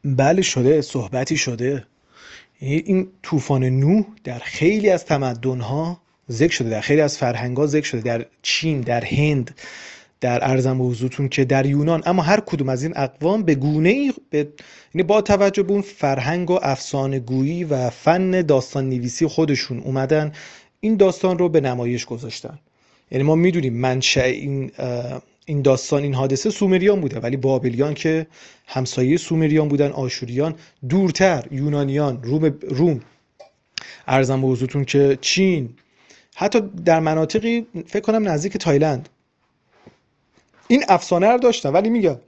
بله شده، صحبتی شده. این طوفان نوح در خیلی از تمدن‌ها ذکر شده، در خیلی از فرهنگ‌ها ذکر شده، در چین، در هند، در ارزم به حضورتون که در یونان. اما هر کدوم از این اقوام به گونه‌ای یعنی با توجه به اون فرهنگ و افسانه گویی و فن داستان نویسی خودشون اومدن این داستان رو به نمایش گذاشتن. یعنی ما میدونیم منشأ این داستان، این حادثه سومریان بوده، ولی بابلیان که همسایه سومریان بودن، آشوریان دورتر، یونانیان، روم ارزم به حضورتون که چین، حتی در مناطقی فکر کنم نزدیک تایلند این افسانه رو داشتن. ولی میگم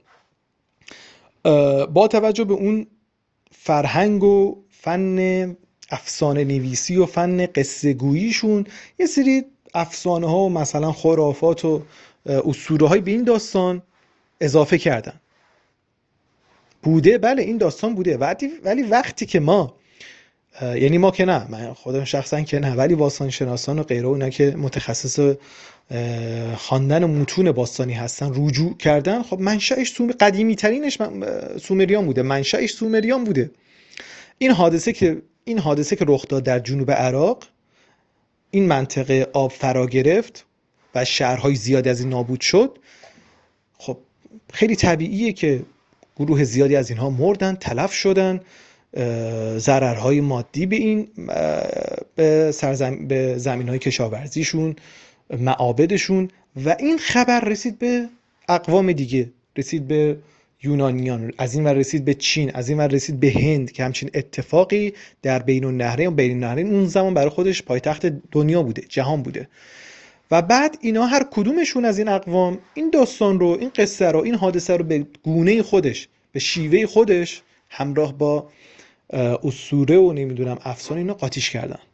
با توجه به اون فرهنگ و فن افسانه نویسی و فن قصه گوییشون یه سری افسانه ها و مثلا خرافات و اسطوره های به این داستان اضافه کردن. بوده، بله این داستان بوده، ولی وقتی که ما یعنی ما که نه، من خودم شخصا که نه، ولی باستان شناسان و غیره اونا که متخصص خواندن متون باستانی هستن رجوع کردن، خب منشأش قدیمی ترینش سومریان بوده، منشأش سومریان بوده. این حادثه که رخ داد در جنوب عراق، این منطقه آب فرا گرفت و شهرهای زیادی از این نابود شد. خب خیلی طبیعیه که گروه زیادی از اینها مردن، تلف شدن، ضررهای مادی به این به زمینهای کشاورزیشون، معابدشون، و این خبر رسید به اقوام دیگه، رسید به یونانیان، از این ور رسید به چین، از این ور رسید به هند که همچین اتفاقی در بین النهرین اون زمان برای خودش پایتخت دنیا بوده، جهان بوده. و بعد اینا هر کدومشون از این اقوام این داستان رو، این قصه رو، این حادثه رو به گونه خودش، به شیوه خودش، همراه با اسطوره و نمیدونم افسانه اینا قاطیش کردن.